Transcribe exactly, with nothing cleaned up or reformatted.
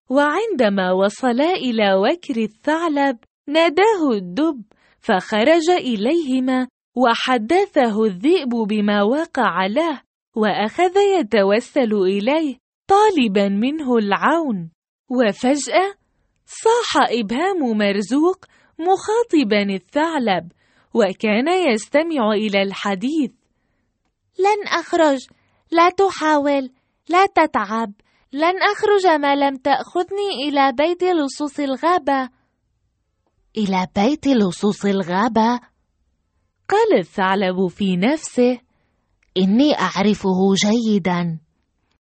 وعندما وصلا إلى وكر الثعلب ناداه الدب، فخرج إليهما وحدثه الذئب بما وقع له، وأخذ يتوسل إليه طالبا منه العون. وفجأة صاح إبهام مرزوق مخاطبا الثعلب، وكان يستمع إلى الحديث: لن أخرج، لا تحاول، لا تتعب، لن أخرج ما لم تأخذني إلى بيت لصوص الغابة. إلى بيت لصوص الغابة؟ قال الثعلب في نفسه: إني أعرفه جيدا.